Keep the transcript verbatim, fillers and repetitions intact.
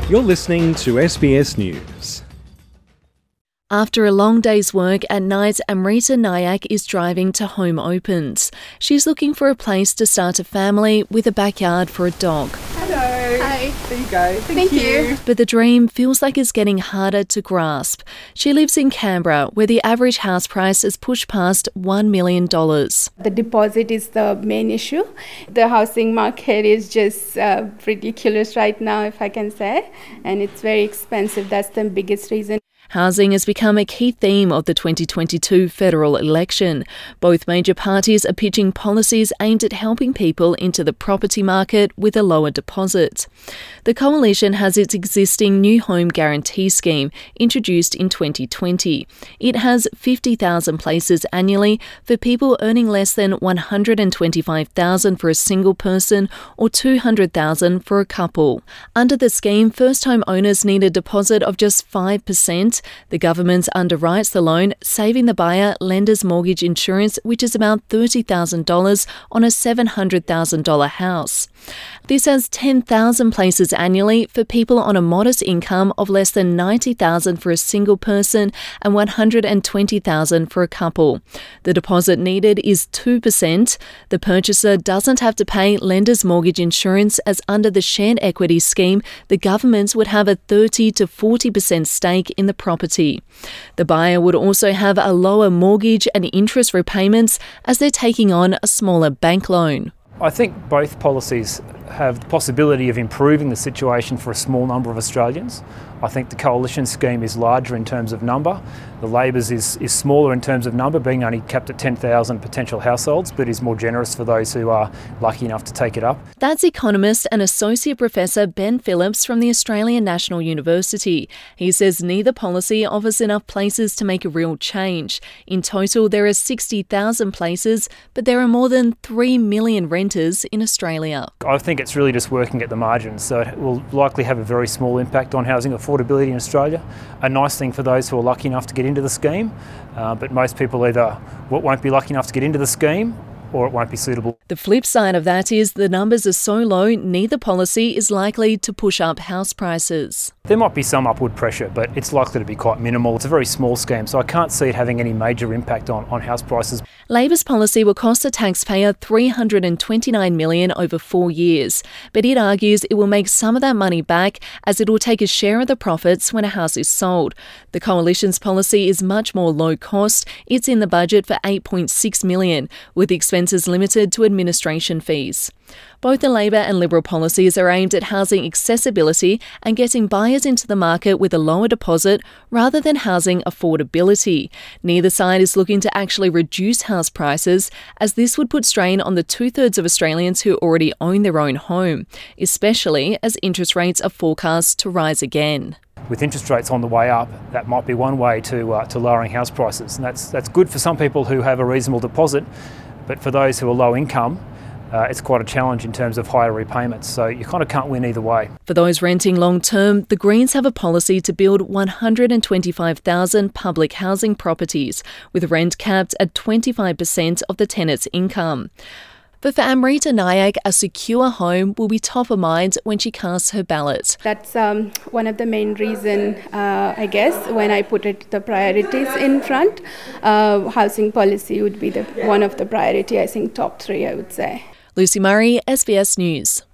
You're listening to S B S News. After a long day's work at night, Amrita Nayak is driving to Home Opens. She's looking for a place to start a family with a backyard for a dog. Hello. Hi. There you go. Thank Thank, you. But the dream feels like it's getting harder to grasp. She lives in Canberra, where the average house price has pushed past one million dollars. The deposit is the main issue. The housing market is just uh, ridiculous right now, if I can say, and it's very expensive. That's the biggest reason. Housing has become a key theme of the twenty twenty-two federal election. Both major parties are pitching policies aimed at helping people into the property market with a lower deposit. The coalition has its existing New Home Guarantee Scheme, introduced in twenty twenty. It has fifty thousand places annually for people earning less than one hundred twenty-five thousand dollars for a single person or two hundred thousand dollars for a couple. Under the scheme, first-home owners need a deposit of just five percent. The government underwrites the loan, saving the buyer lender's mortgage insurance, which is about thirty thousand dollars on a seven hundred thousand dollars house. This has ten thousand places annually for people on a modest income of less than ninety thousand dollars for a single person and one hundred twenty thousand dollars for a couple. The deposit needed is two percent. The purchaser doesn't have to pay lender's mortgage insurance, as under the shared equity scheme, the government would have a thirty to forty percent stake in the property. The buyer would also have a lower mortgage and interest repayments, as they're taking on a smaller bank loan. I think both policies have the possibility of improving the situation for a small number of Australians. I think the coalition scheme is larger in terms of number. The Labor's is, is smaller in terms of number, being only capped at ten thousand potential households, but is more generous for those who are lucky enough to take it up. That's economist and Associate Professor Ben Phillips from the Australian National University. He says neither policy offers enough places to make a real change. In total, there are sixty thousand places, but there are more than three million renters in Australia. I think it's really just working at the margins, so it will likely have a very small impact on housing affordability in Australia. A nice thing for those who are lucky enough to get into the scheme, uh, but most people either won't be lucky enough to get into the scheme or it won't be suitable. The flip side of that is the numbers are so low, neither policy is likely to push up house prices. There might be some upward pressure, but it's likely to be quite minimal. It's a very small scheme, so I can't see it having any major impact on, on house prices. Labor's policy will cost the taxpayer three hundred twenty-nine million dollars over four years, but it argues it will make some of that money back, as it will take a share of the profits when a house is sold. The coalition's policy is much more low cost. It's in the budget for eight point six million dollars, with expenses limited to administration fees. Both the Labor and Liberal policies are aimed at housing accessibility and getting buyers into the market with a lower deposit rather than housing affordability. Neither side is looking to actually reduce house prices, as this would put strain on the two-thirds of Australians who already own their own home, especially as interest rates are forecast to rise again. With interest rates on the way up, that might be one way to uh, to lowering house prices, and that's that's good for some people who have a reasonable deposit, but for those who are low income, Uh, it's quite a challenge in terms of higher repayments, so you kind of can't win either way. For those renting long-term, the Greens have a policy to build one hundred twenty-five thousand public housing properties, with rent capped at twenty-five percent of the tenant's income. But for Amrita Nayak, a secure home will be top of mind when she casts her ballot. That's um, one of the main reason, uh, I guess, when I put it the priorities in front. Uh, housing policy would be the one of the priority, I think top three, I would say. Lucy Murray, S B S News.